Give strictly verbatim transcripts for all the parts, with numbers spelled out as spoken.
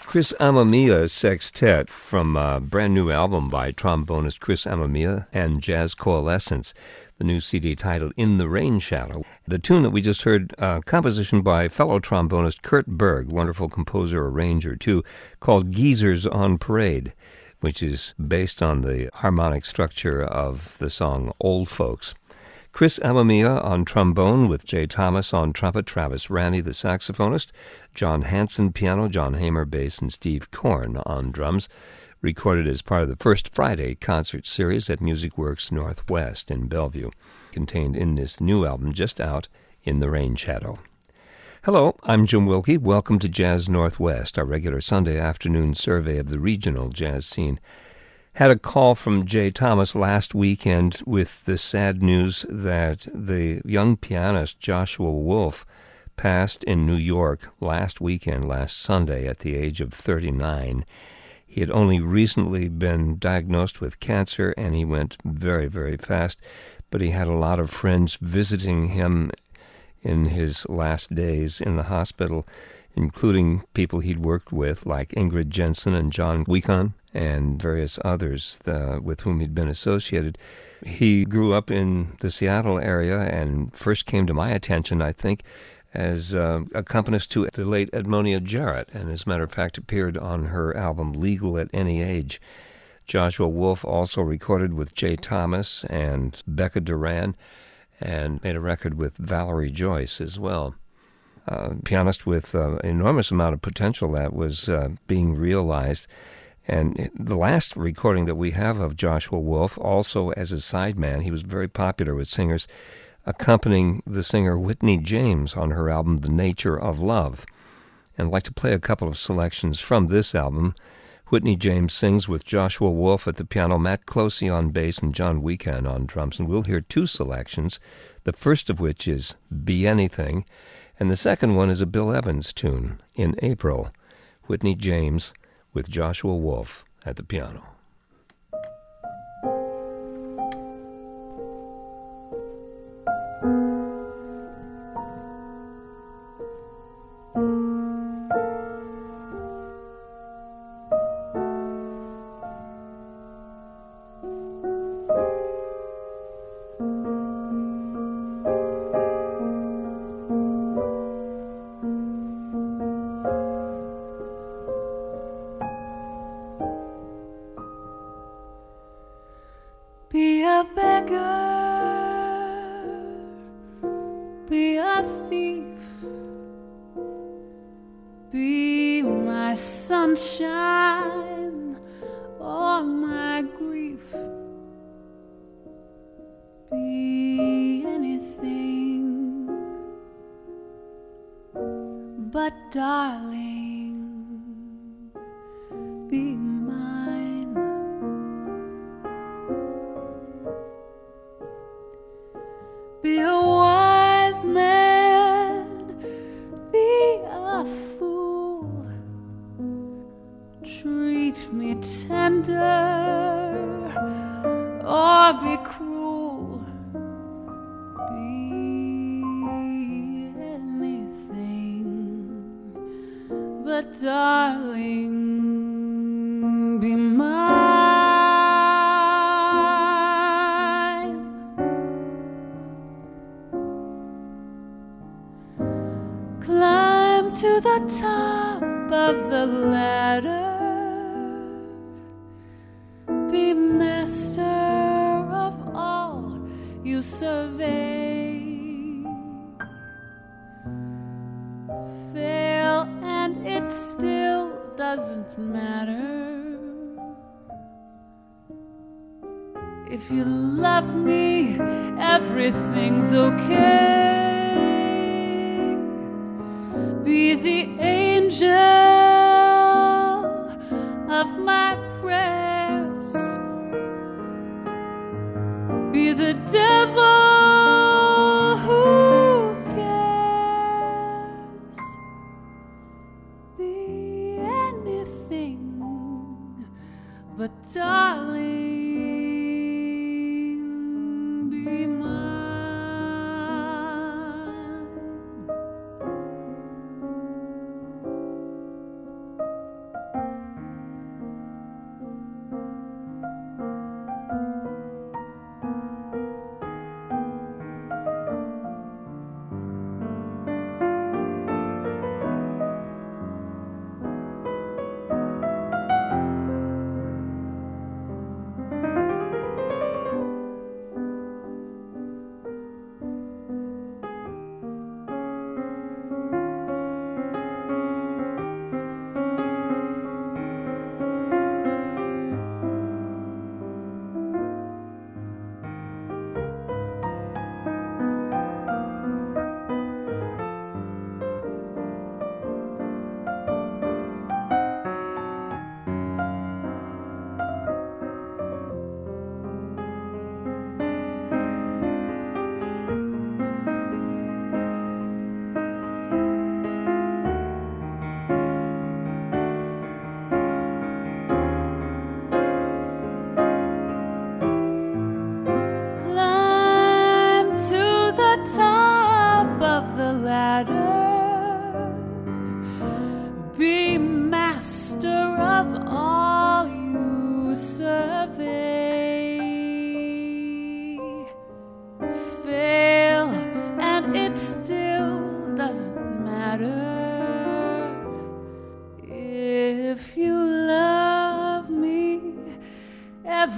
Chris Amamiya Sextet from a brand new album by trombonist Chris Amamiya and Jazz Coalescence, the new C D titled In the Rain Shadow. The tune that we just heard, uh, composition by fellow trombonist Kurt Berg, wonderful composer, arranger too, called Geezers on Parade, which is based on the harmonic structure of the song Old Folks. Chris Amamiya on trombone with Jay Thomas on trumpet, Travis Randy, the saxophonist, John Hanson piano, John Hamer bass, and Steve Korn on drums, recorded as part of the First Friday concert series at Music Works Northwest in Bellevue, contained in this new album just out, In the Rain Shadow. Hello, I'm Jim Wilkie. Welcome to Jazz Northwest, our regular Sunday afternoon survey of the regional jazz scene. Had a call from Jay Thomas last weekend with the sad news that the young pianist Joshua Wolf passed in New York last weekend, last Sunday, at the age of thirty-nine. He had only recently been diagnosed with cancer, and he went very, very fast, but he had a lot of friends visiting him in his last days in the hospital, including people he'd worked with, like Ingrid Jensen and John Weekon, and various others uh, with whom he'd been associated. He grew up in the Seattle area and first came to my attention, I think, as uh, accompanist to the late Edmonia Jarrett, and as a matter of fact appeared on her album Legal at Any Age. Joshua Wolf also recorded with Jay Thomas and Becca Duran, and made a record with Valerie Joyce as well. Uh, pianist with uh, an enormous amount of potential that was uh, being realized. And the last recording that we have of Joshua Wolf, also as a sideman, he was very popular with singers, accompanying the singer Whitney James on her album The Nature of Love. And I'd like to play a couple of selections from this album. Whitney James sings with Joshua Wolf at the piano, Matt Closey on bass, and John Weekand on drums. And we'll hear two selections, the first of which is Be Anything, and the second one is a Bill Evans tune, In April. Whitney James with Joshua Wolf at the piano. Be a beggar, be a thief, be my sunshine or my grief, be anything, but darling, be Be a wise man, be a fool, treat me tender or be cruel, be anything, but darling, be mine. To the top of the ladder, be master of all you survey. Fail and it still doesn't matter. If you love me, everything's okay. Be the angel of my prayers, be the devil who cares, be anything, but darling, be mine.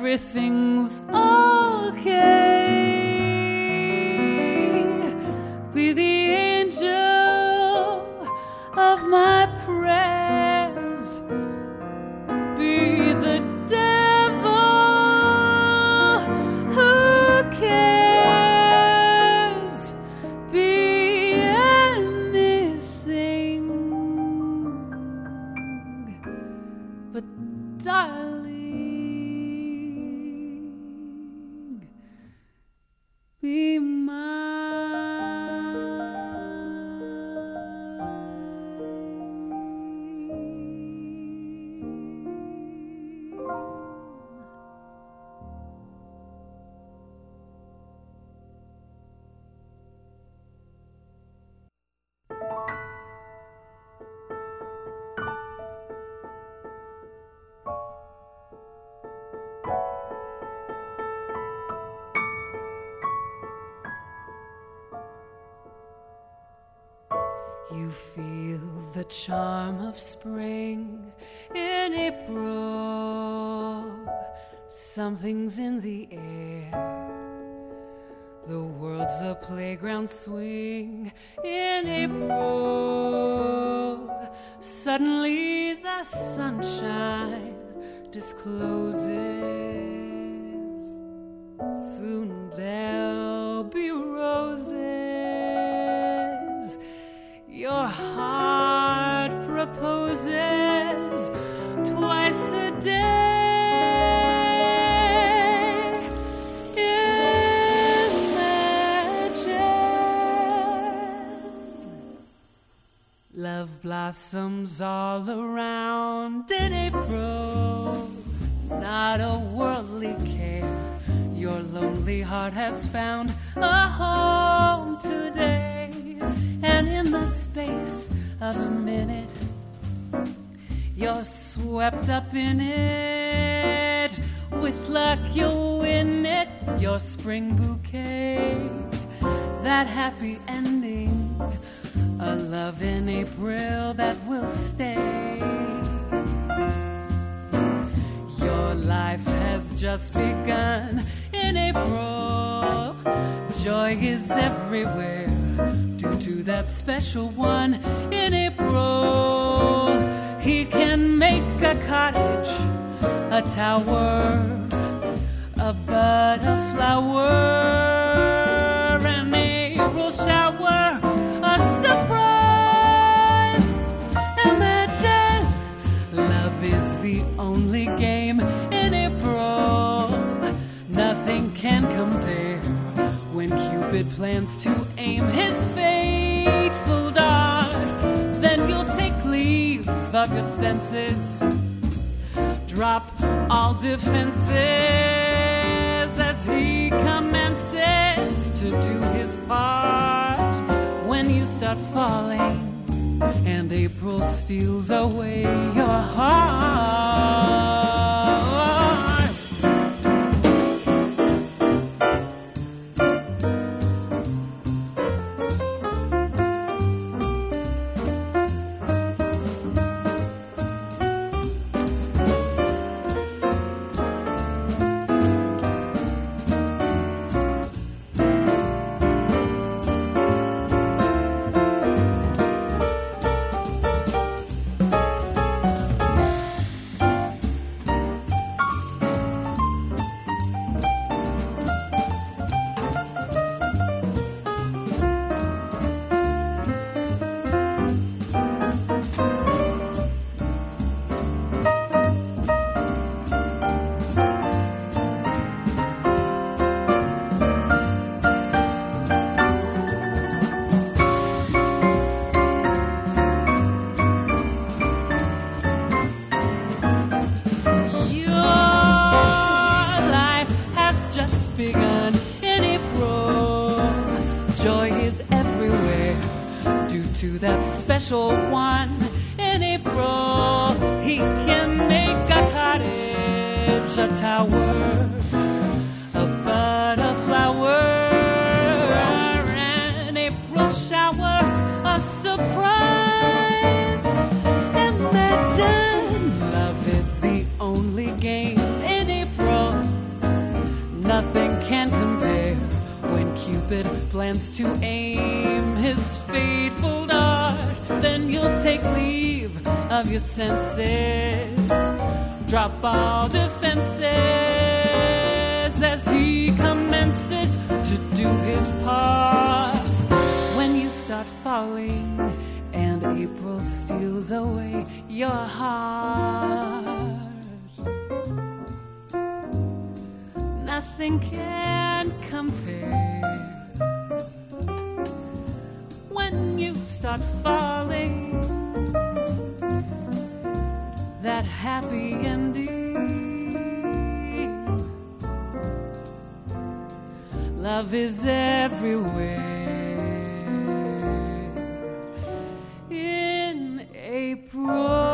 everything's okay. Be the angel of my prayers. Be the devil who cares. Be anything, but darling, be mine. You feel the charm of spring in April. Something's in the air. The world's a playground swing in April. Suddenly the sunshine discloses. Soon there'll be roses. Your heart proposes twice a day. Imagine love blossoms all around in April. Not a worldly care. Your lonely heart has found a home today. And in the space of a minute, you're swept up in it. With luck you'll win it, your spring bouquet. That happy ending, a love in April that will stay. Your life has just begun in April. Joy is everywhere due to that special one in April. He can make a cottage, a tower, a bud, a flower, an April shower, a surprise. Imagine love is the only game in April. Nothing can compare when Cupid plans to aim his fateful dart. Then you'll take leave of your senses, drop all defenses as he commences to do his part. When you start falling and April steals away your heart. To that special one in April, he can make a cottage, a tower, a bud, a flower, an April shower, a surprise. Imagine love is the only game in April. of your senses. Drop all defenses as he commences to do his part. When you start falling and April steals away your heart, nothing can compare. When you start falling, that happy ending, love is everywhere in April.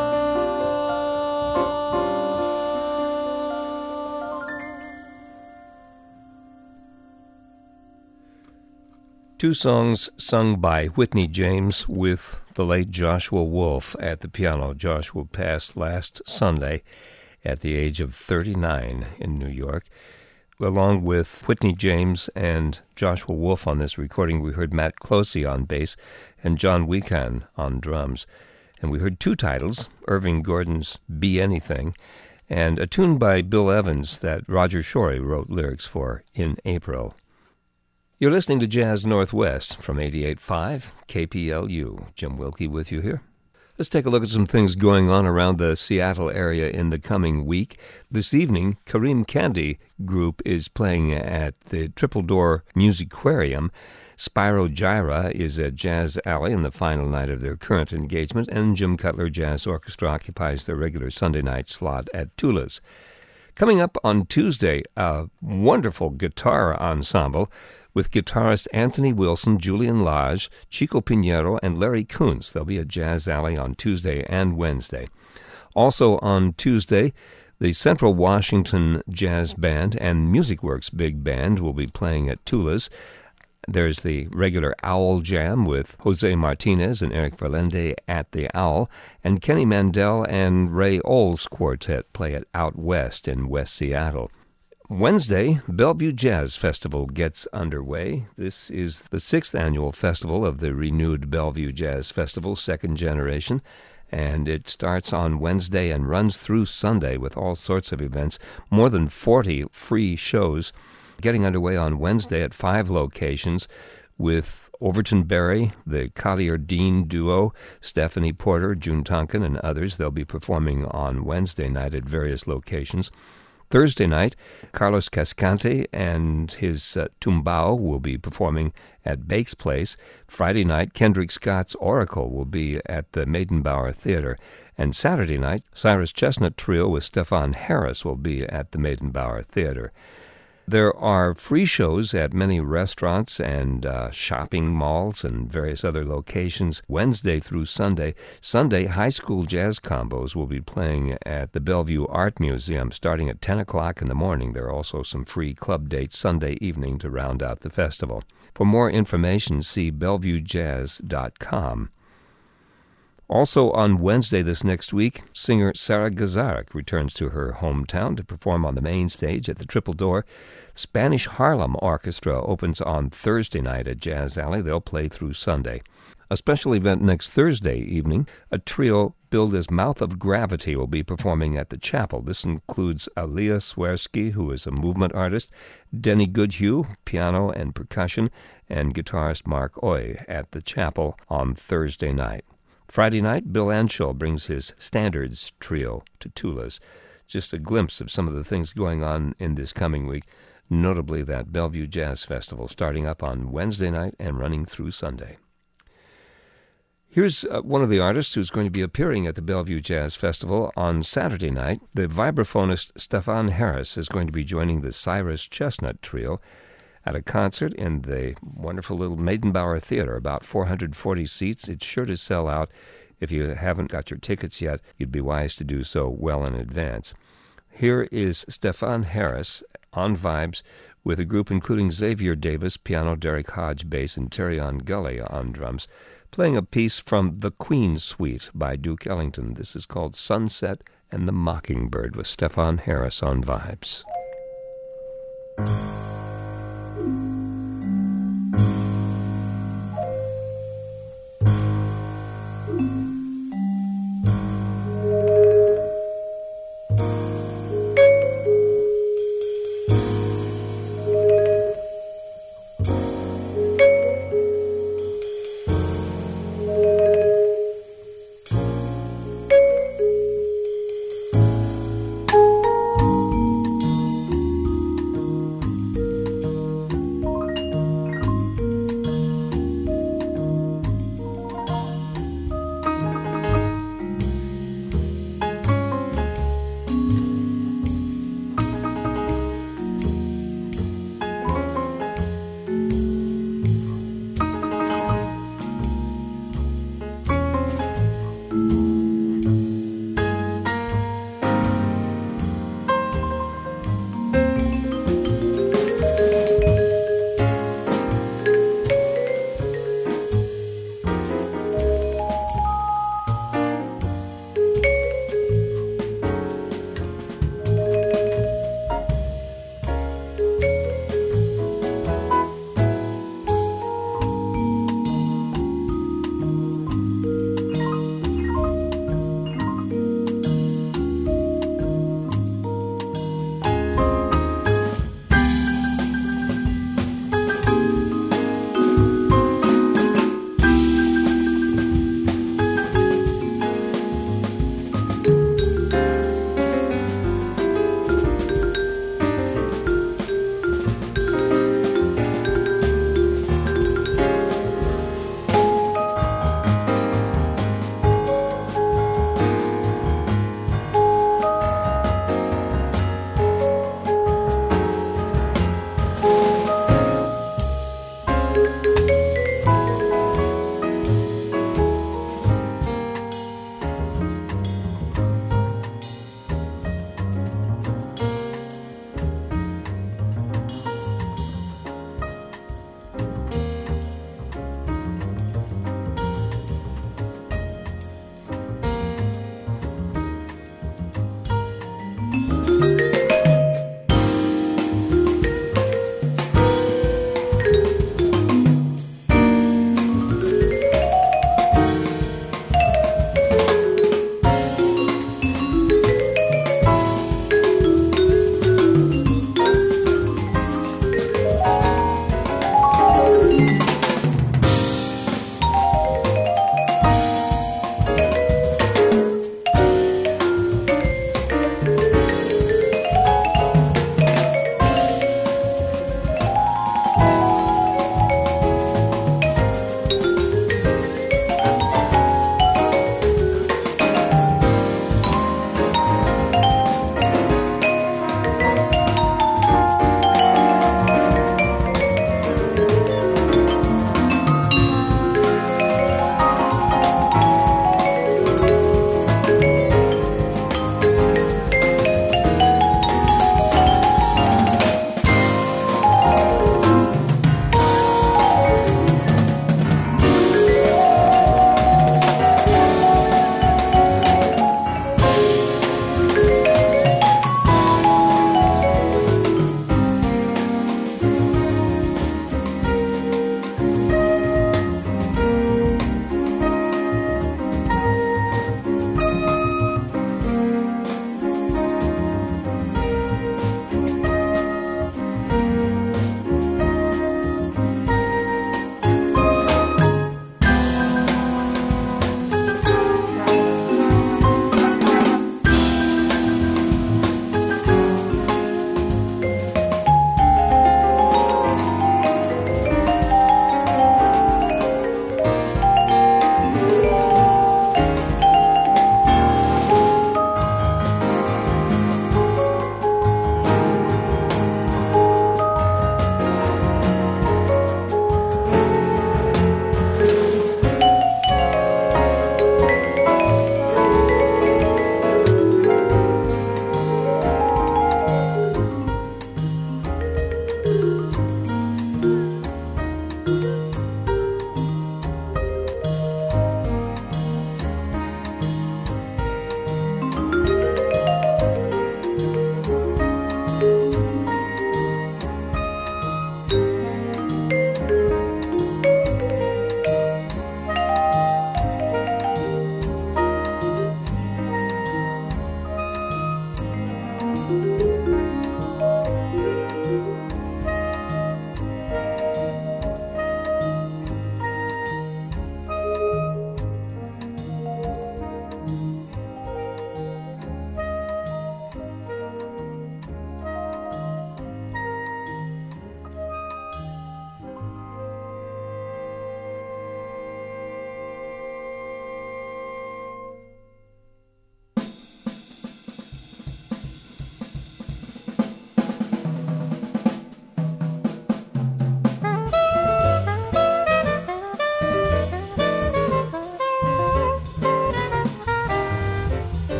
Two songs sung by Whitney James with the late Joshua Wolfe at the piano. Joshua passed last Sunday at the age of thirty-nine in New York. Along with Whitney James and Joshua Wolfe on this recording, we heard Matt Closey on bass and John Wecan on drums. And we heard two titles, Irving Gordon's Be Anything, and a tune by Bill Evans that Roger Shorey wrote lyrics for, In April. You're listening to Jazz Northwest from eighty-eight point five K P L U. Jim Wilkie with you here. Let's take a look at some things going on around the Seattle area in the coming week. This evening, Kareem Candy Group is playing at the Triple Door Musicarium. Spyro Gyra is at Jazz Alley in the final night of their current engagement, and Jim Cutler Jazz Orchestra occupies their regular Sunday night slot at Tula's. Coming up on Tuesday, a wonderful guitar ensemble with guitarist Anthony Wilson, Julian Lage, Chico Pinheiro, and Larry Kuntz. They'll be at Jazz Alley on Tuesday and Wednesday. Also on Tuesday, the Central Washington Jazz Band and MusicWorks Big Band will be playing at Tula's. There's the regular Owl Jam with Jose Martinez and Eric Verlende at the Owl, and Kenny Mandel and Ray Oles Quartet play at Out West in West Seattle. Wednesday, Bellevue Jazz Festival gets underway. This is the sixth annual festival of the renewed Bellevue Jazz Festival, second generation, and it starts on Wednesday and runs through Sunday with all sorts of events, more than forty free shows, getting underway on Wednesday at five locations with Overton Berry, the Collier Dean duo, Stephanie Porter, June Tonkin, and others. They'll be performing on Wednesday night at various locations. Thursday night, Carlos Cascante and his uh, Tumbao will be performing at Bake's Place. Friday night, Kendrick Scott's Oracle will be at the Maidenbauer Theater. And Saturday night, Cyrus Chestnut Trio with Stefan Harris will be at the Maidenbauer Theater. There are free shows at many restaurants and uh, shopping malls and various other locations Wednesday through Sunday. Sunday, high school jazz combos will be playing at the Bellevue Art Museum starting at ten o'clock in the morning. There are also some free club dates Sunday evening to round out the festival. For more information, see bellevue jazz dot com. Also on Wednesday this next week, singer Sarah Gazarek returns to her hometown to perform on the main stage at the Triple Door. Spanish Harlem Orchestra opens on Thursday night at Jazz Alley. They'll play through Sunday. A special event next Thursday evening, a trio billed as Mouth of Gravity will be performing at the Chapel. This includes Aliyah Swersky, who is a movement artist, Denny Goodhue, piano and percussion, and guitarist Mark Oy at the Chapel on Thursday night. Friday night, Bill Anshel brings his Standards Trio to Tula's. Just a glimpse of some of the things going on in this coming week, notably that Bellevue Jazz Festival starting up on Wednesday night and running through Sunday. Here's uh, one of the artists who's going to be appearing at the Bellevue Jazz Festival on Saturday night. The vibraphonist Stefan Harris is going to be joining the Cyrus Chestnut Trio at a concert in the wonderful little Maidenbauer Theater, about four hundred forty seats. It's sure to sell out. If you haven't got your tickets yet, you'd be wise to do so well in advance. Here is Stefan Harris on vibes with a group including Xavier Davis, piano, Derek Hodge, bass, and Terrion Gully on drums, playing a piece from The Queen Suite by Duke Ellington. This is called Sunset and the Mockingbird with Stefan Harris on vibes.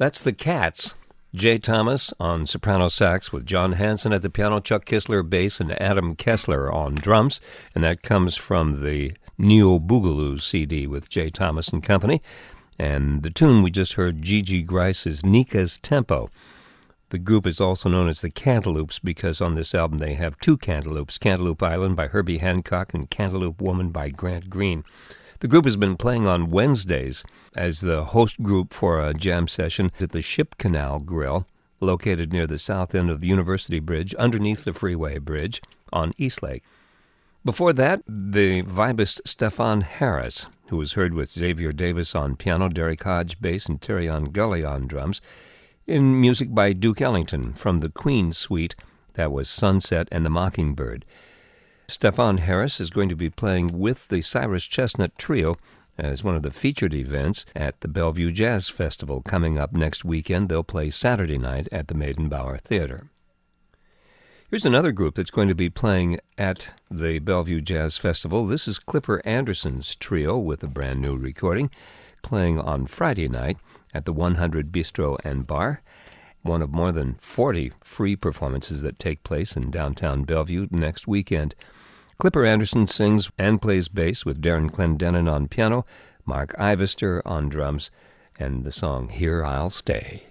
That's the Cats. Jay Thomas on soprano sax with John Hanson at the piano, Chuck Kissler bass, and Adam Kessler on drums. And that comes from the Neo Boogaloo C D with Jay Thomas and Company. And the tune we just heard, Gigi Grice's Nika's Tempo. The group is also known as the Cantaloupes because on this album they have two Cantaloupes, Cantaloupe Island by Herbie Hancock and Cantaloupe Woman by Grant Green. The group has been playing on Wednesdays as the host group for a jam session at the Ship Canal Grill, located near the south end of University Bridge, underneath the Freeway Bridge on Eastlake. Before that, the vibist Stefan Harris, who was heard with Xavier Davis on piano, Derek Hodge bass, and Terrion Gully on drums, in music by Duke Ellington from the Queen suite, that was Sunset and the Mockingbird. Stefan Harris is going to be playing with the Cyrus Chestnut Trio as one of the featured events at the Bellevue Jazz Festival coming up next weekend. They'll play Saturday night at the Maidenbauer Theater. Here's another group that's going to be playing at the Bellevue Jazz Festival. This is Clipper Anderson's trio with a brand new recording, playing on Friday night at the one hundred Bistro and Bar, one of more than forty free performances that take place in downtown Bellevue next weekend. Clipper Anderson sings and plays bass with Darren Clendenin on piano, Mark Ivester on drums, and the song Here I'll Stay.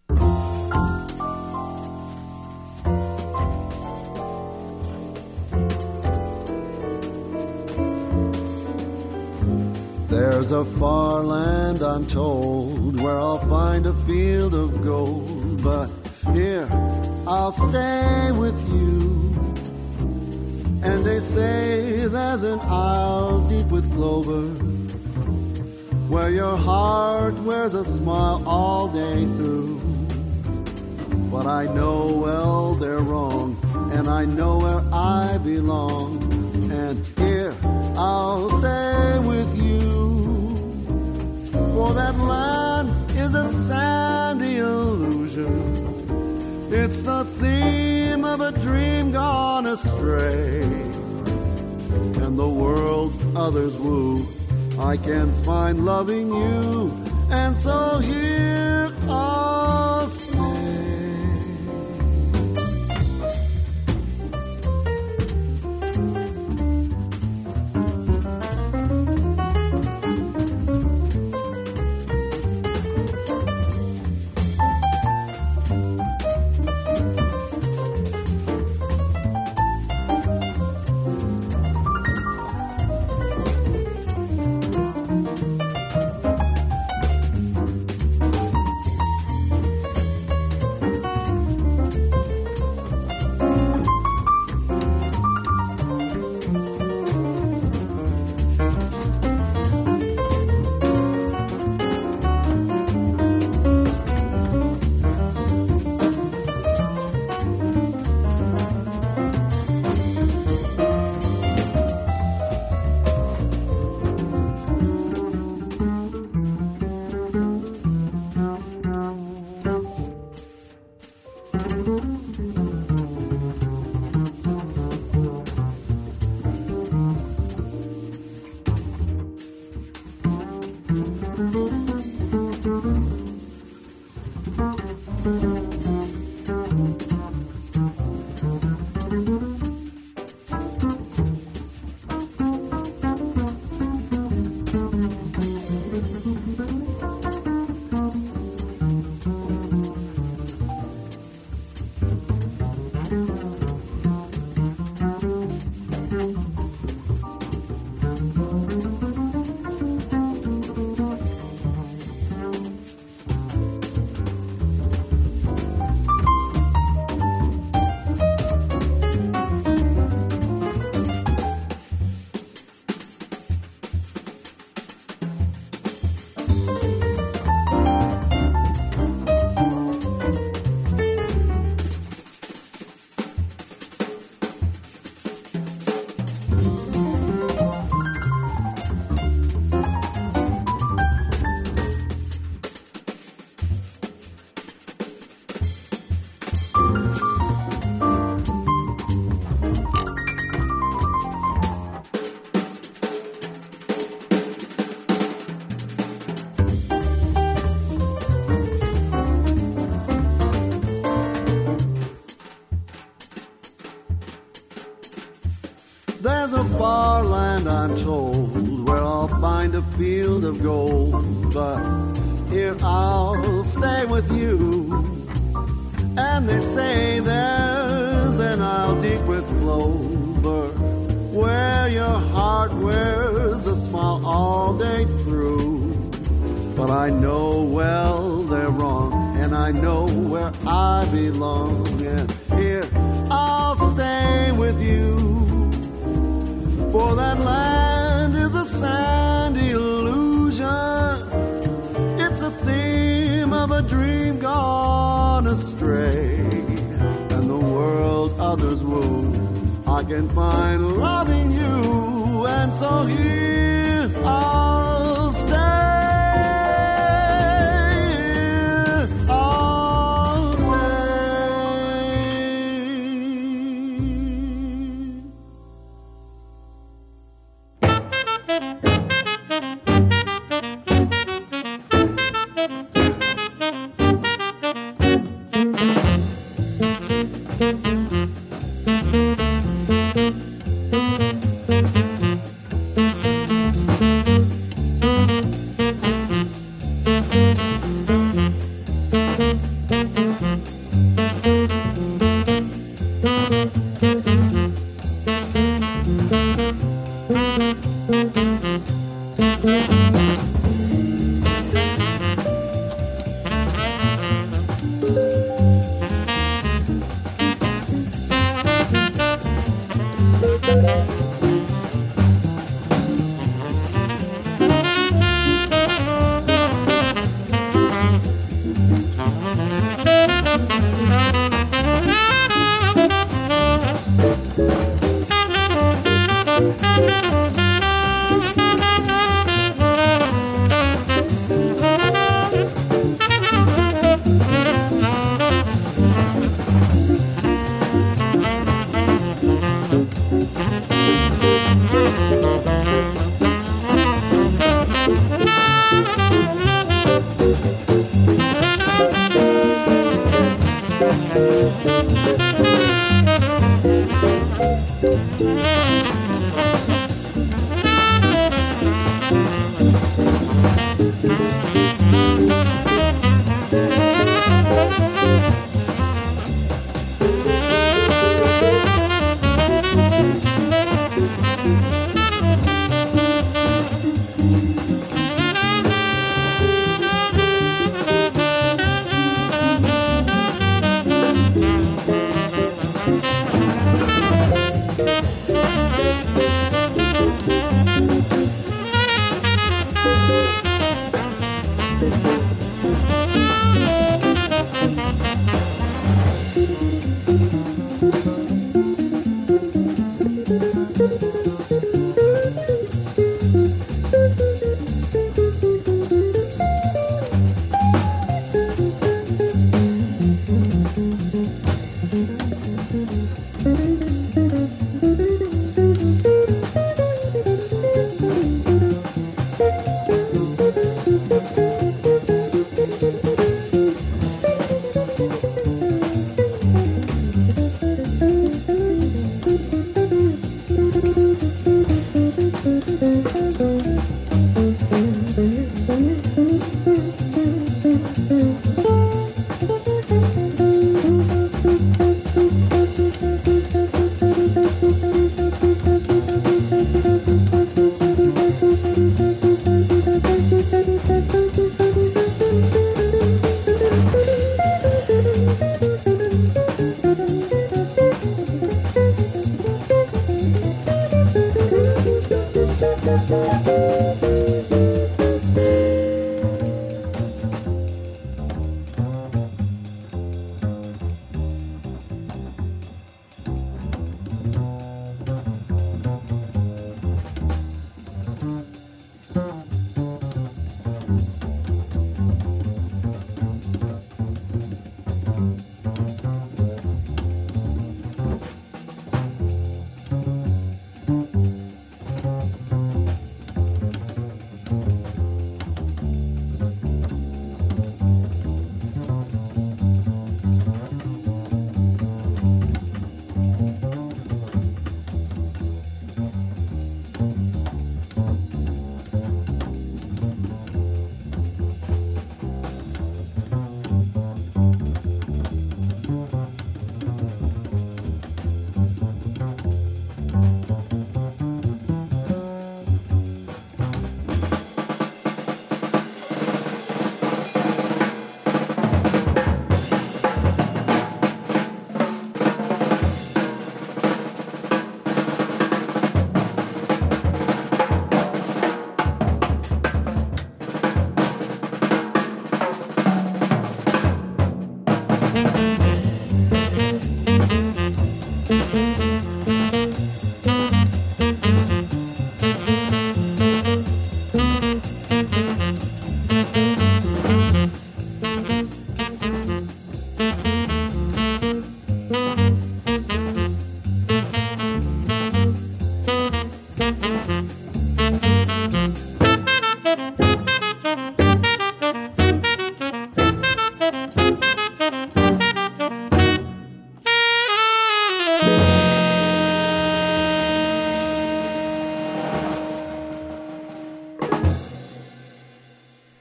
There's a far land, I'm told, where I'll find a field of gold, but here I'll stay with you. And they say there's an isle deep with clover, where your heart wears a smile all day through. But I know well they're wrong, and I know where I belong, and here I'll stay with you. For that land is a sandy illusion, it's the theme of a dream gone astray, and the world others woo I can find loving you, and so here I'll stay. There's a far land, I'm told, where I'll find a field of gold. But here I'll stay with you. And they say there's an isle deep with clover, where your heart wears a smile all day through. But I know well they're wrong, and I know where I belong. And here I'll stay with you. For that land is a sandy illusion. It's a theme of a dream gone astray. And the world others woo, I can find loving you. And so here I'll stay.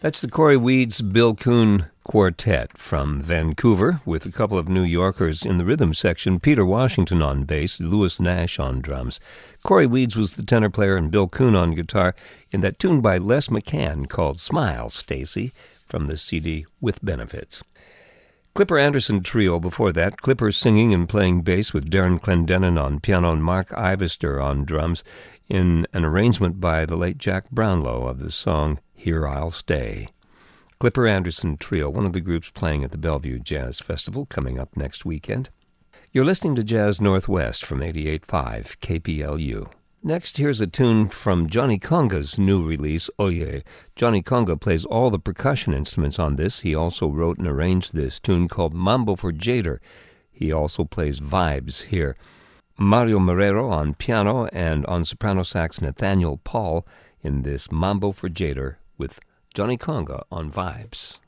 That's the Corey Weeds Bill Coon Quartet from Vancouver, with a couple of New Yorkers in the rhythm section, Peter Washington on bass, Louis Nash on drums. Corey Weeds was the tenor player and Bill Coon on guitar in that tune by Les McCann called Smile, Stacy, from the C D With Benefits. Clipper Anderson Trio before that, Clipper singing and playing bass with Darren Clendenin on piano and Mark Ivester on drums in an arrangement by the late Jack Brownlow of the song Here I'll Stay. Clipper Anderson Trio, one of the groups playing at the Bellevue Jazz Festival coming up next weekend. You're listening to Jazz Northwest from eighty-eight point five K P L U. Next, here's a tune from Johnny Conga's new release, Oye. Johnny Conga plays all the percussion instruments on this. He also wrote and arranged this tune called Mambo for Jader. He also plays vibes here. Mario Marrero on piano and on soprano sax Nathaniel Paul in this Mambo for Jader with Johnny Conga on vibes.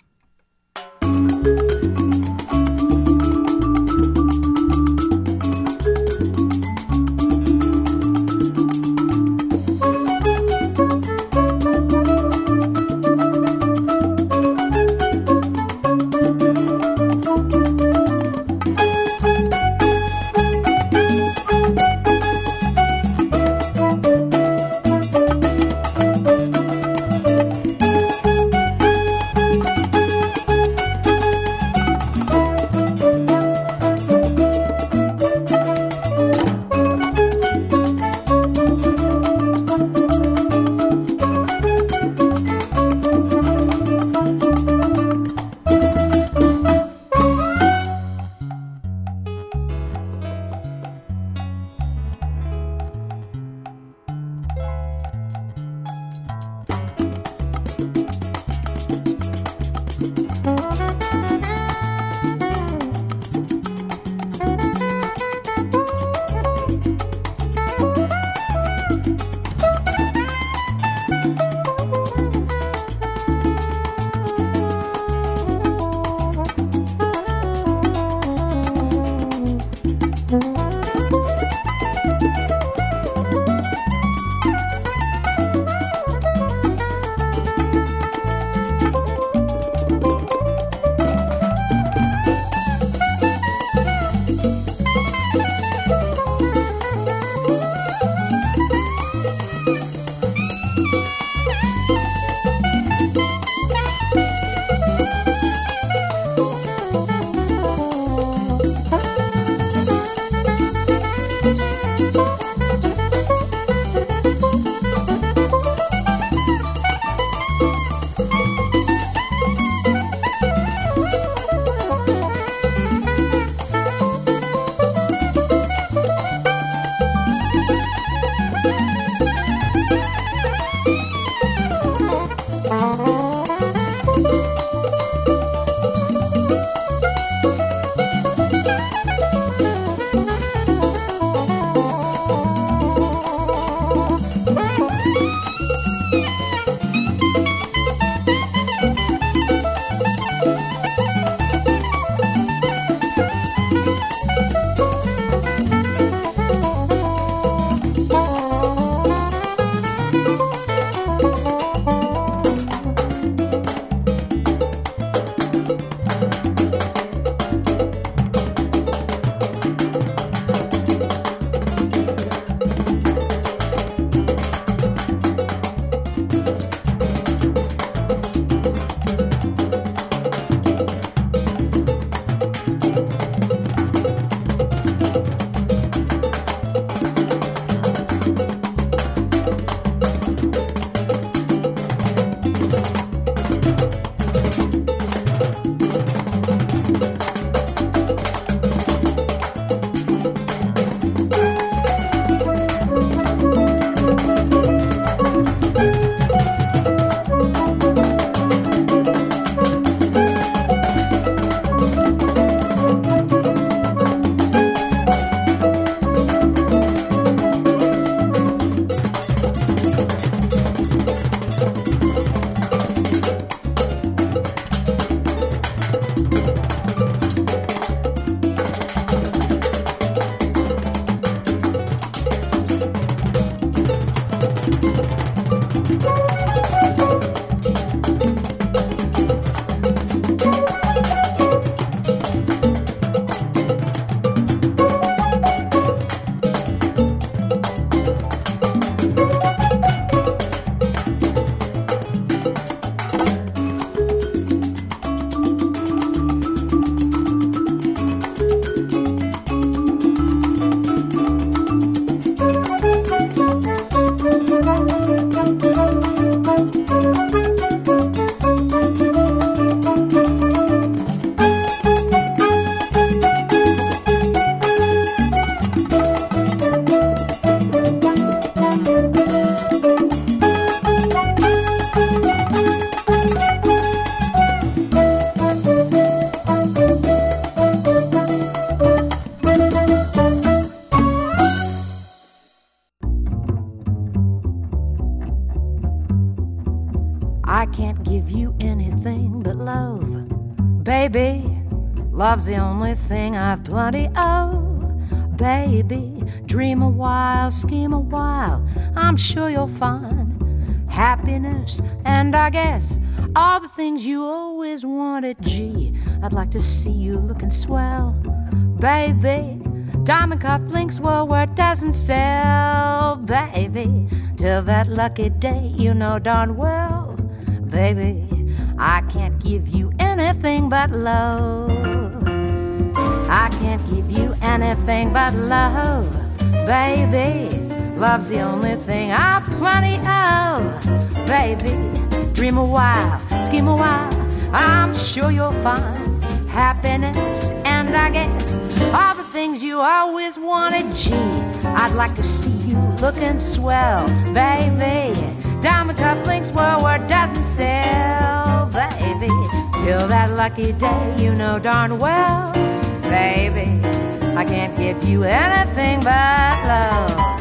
I can't give you anything but love. Baby, love's the only thing I've plenty of. Baby, dream a while, scheme a while, I'm sure you'll find happiness, and I guess all the things you always wanted. Gee, I'd like to see you looking swell. Baby, diamond cufflinks, well, where it doesn't sell. Baby, till that lucky day, you know darn well. Baby, I can't give you anything but love. I can't give you anything but love. Baby, love's the only thing I've plenty of. Baby, dream a while, scheme a while, I'm sure you'll find happiness, and I guess all the things you always wanted. Gee, I'd like to see you looking swell. Baby, diamond cufflinks, well, where it doesn't sell. Baby, till that lucky day, you know darn well. Baby, I can't give you anything but love.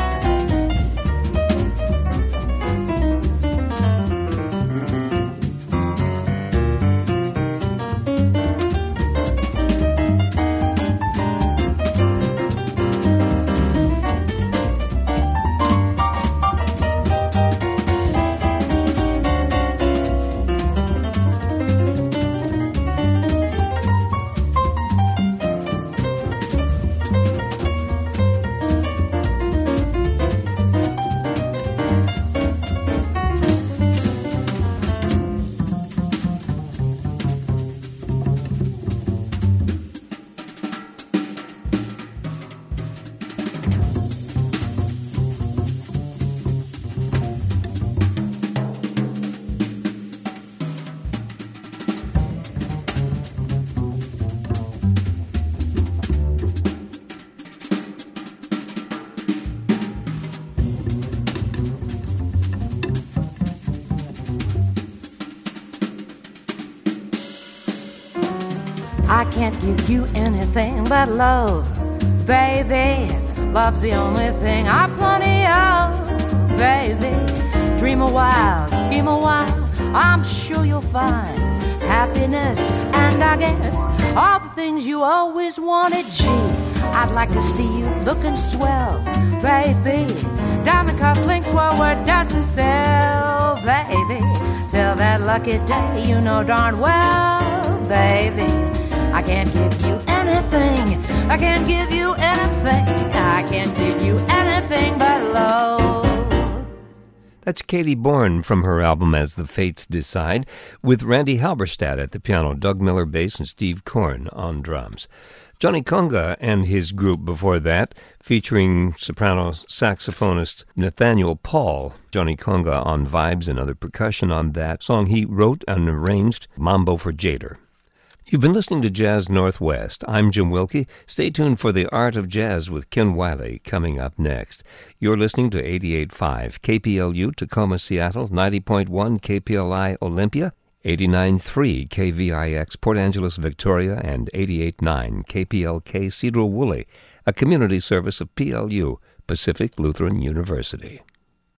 I can't give you anything but love. Baby, love's the only thing I've plenty of. Baby, dream a while, scheme a while, I'm sure you'll find happiness, and I guess all the things you always wanted. Gee, I'd like to see you looking swell. Baby, diamond cufflinks, well, where it doesn't sell. Baby, till that lucky day, you know darn well. Baby, I can't give you anything, I can't give you anything, I can't give you anything but love. That's Katie Bourne from her album As the Fates Decide, with Randy Halberstadt at the piano, Doug Miller bass, and Steve Korn on drums. Johnny Conga and his group before that, featuring soprano saxophonist Nathaniel Paul. Johnny Conga on vibes and other percussion on that song he wrote and arranged, Mambo for Jader. You've been listening to Jazz Northwest. I'm Jim Wilkie. Stay tuned for The Art of Jazz with Ken Wiley coming up next. You're listening to eighty-eight point five K P L U Tacoma, Seattle, ninety point one K P L I Olympia, eighty-nine point three K V I X Port Angeles, Victoria, and eighty-eight point nine K P L K Cedar Woolley, a community service of P L U, Pacific Lutheran University.